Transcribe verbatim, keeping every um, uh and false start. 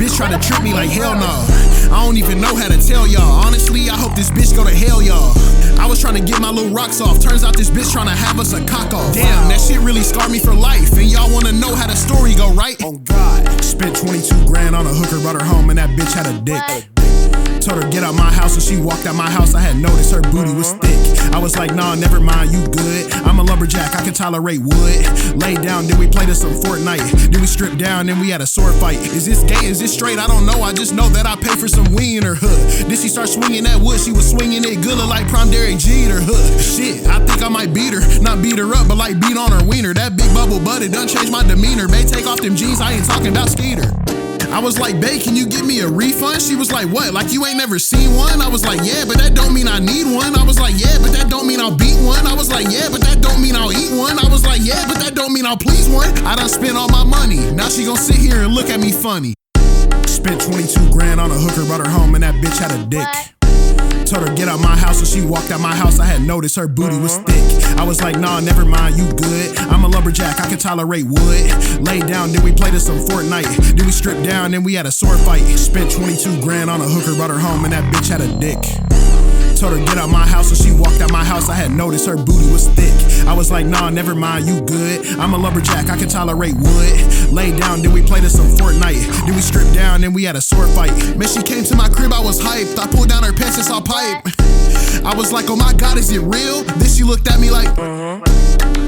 bitch try to trick me like hell no. I don't even know how to tell y'all. Honestly, I hope this bitch go to hell, y'all. I was trying to get my little rocks off. Turns out this bitch trying to have us a cock off. Damn, that shit really scarred me for life. And y'all wanna know how the story go, right? Oh God. Spent twenty-two grand on a hooker, brought her home, and that bitch had a dick. Told her get out my house, and she walked out my house. I had noticed her booty was thick. I was like, nah, never mind, you good. I'm a lumberjack, I can tolerate wood. Laid down, then we played us some Fortnite. Then we stripped down, then we had a sword fight. Is this gay, is this straight? I don't know, I just know that I pay for some weed in her hood. Then she start swinging that wood, she was swinging it good, look like prom Derek G in her hood. Shit, I think I might beat her. Not beat her up, but like beat on her wiener. That big bubble butt, it done changed my demeanor. Bae, take off them jeans, I ain't talking about Skeeter. I was like, babe, can you give me a refund? She was like, what? Like you ain't never seen one? I was like, yeah, but that don't mean I need one. I was like, yeah, but that don't mean I'll beat one. I was like, yeah, but that don't mean I'll eat one. I was like, yeah, but that don't mean I'll please one. I done spent all my money. Now she gon' sit here and look at me funny. Spent twenty-two grand on a hooker, brought her home, and that bitch had a dick. Told her get out my house, and she walked out my house. I had noticed her booty was thick. I was like, nah, never mind, you good. I'm a lumberjack, I can tolerate wood. Laid down, then we played us some Fortnite. Then we stripped down, then we had a sword fight. Spent twenty-two grand on a hooker, brought her home, and that bitch had a dick. Told her get out my house, and she walked out my house. I had noticed her booty was thick. I was like, nah, never mind, you good. I'm a lumberjack, I can tolerate wood. Laid down, then we played us some Fortnite. Then we stripped down, then we had a sword fight. Man, she came to my crib, I was hyped. I pulled down her pants and saw pipe. I was like, oh my God, is it real? Then she looked at me like, uh-huh.